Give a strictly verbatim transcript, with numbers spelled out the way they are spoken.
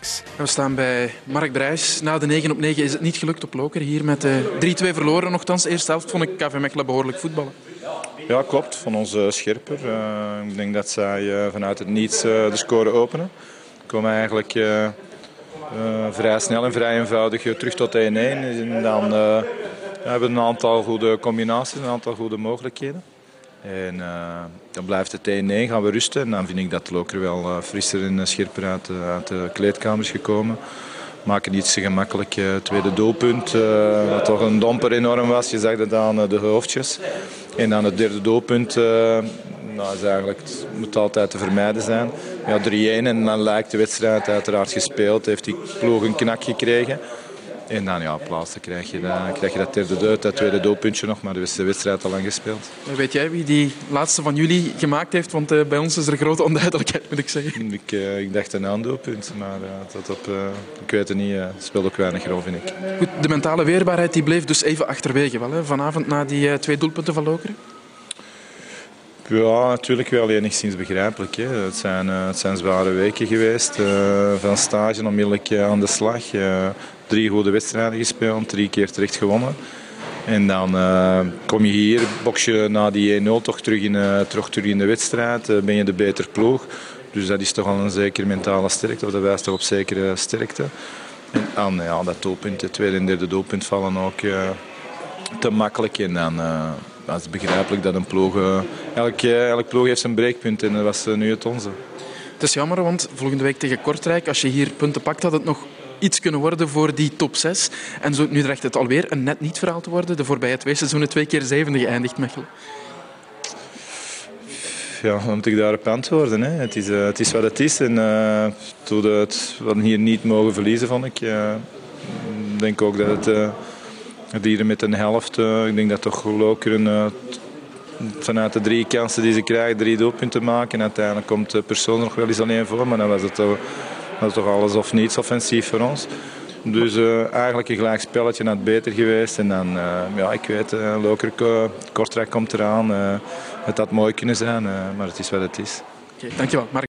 Ajax. We staan bij Mark Brijs. Na de negen op negen is het niet gelukt op Lokeren. Hier met drie twee verloren. Nochtans, de eerste helft vond ik K V Mechelen behoorlijk voetballen. Ja, klopt. Van onze scherper. Uh, ik denk dat zij uh, vanuit het niets uh, de score openen. We komen eigenlijk uh, uh, vrij snel en vrij eenvoudig terug tot één-één. En dan uh, hebben we een aantal goede combinaties, een aantal goede mogelijkheden. En uh, dan blijft het één-één, gaan we rusten. En dan vind ik dat Lokeren wel uh, frisser en scherper uit, uh, uit de kleedkamer is gekomen. Maken niet zo gemakkelijk uh, tweede doelpunt. Uh, wat toch een domper enorm was. Je zag dat aan uh, de hoofdjes. En dan het derde doelpunt. Uh, nou, is eigenlijk, het moet altijd te vermijden zijn. Ja, drie-één en dan lijkt de wedstrijd uiteraard gespeeld. Heeft die ploeg een knak gekregen. En dan ja, op laatste krijg je, dat, krijg je dat derde doelpunt, dat tweede doelpuntje nog, maar de wedstrijd al lang gespeeld. Weet jij wie die laatste van jullie gemaakt heeft? Want uh, bij ons is er grote onduidelijkheid, moet ik zeggen. Ik, uh, ik dacht een aandoelpunt, maar uh, tot op, uh, ik weet het niet, uh, het speelt ook weinig rol, vind ik. Goed, de mentale weerbaarheid die bleef dus even achterwege wel, hè? Vanavond na die uh, twee doelpunten van Lokeren? Ja, natuurlijk wel enigszins begrijpelijk. Hè. Het, zijn, uh, het zijn zware weken geweest. Uh, van stage onmiddellijk uh, aan de slag. Uh, drie goede wedstrijden gespeeld, drie keer terecht gewonnen. En dan uh, kom je hier, boks je na die één nul toch terug in, uh, terug, terug in de wedstrijd. Uh, ben je de beter ploeg. Dus dat is toch al een zekere mentale sterkte, of dat wijst toch op zekere sterkte. En dan, ja, dat doelpunt, het tweede en derde doelpunt vallen ook uh, te makkelijk. En dan... Uh, Het is begrijpelijk dat een ploeg... Uh, elk, uh, elk ploeg heeft zijn breekpunt en dat was uh, nu het onze. Het is jammer, want volgende week tegen Kortrijk, als je hier punten pakt, had het nog iets kunnen worden voor die top zes. En zo, nu dreigt het alweer een net niet verhaal te worden. De voorbije twee seizoenen twee keer zevende geëindigd, Mechelen. Ja, dan moet ik daarop antwoorden. Hè. Het, is, uh, het is wat het is. En uh, toen het, we hier niet mogen verliezen, vond ik. Uh, ik denk ook dat het... Uh, Dieren met een helft, uh, ik denk dat toch Lokeren uh, vanuit de drie kansen die ze krijgen, drie doelpunten maken. En uiteindelijk komt de persoon nog wel eens alleen voor, maar dan was het, uh, was het toch alles of niets offensief voor ons. Dus uh, eigenlijk een gelijk spelletje had beter geweest. En dan, uh, ja, ik weet, uh, Lokeren, Kortrijk komt eraan. Uh, het had mooi kunnen zijn, uh, maar het is wat het is. Oké, dankjewel, Mark.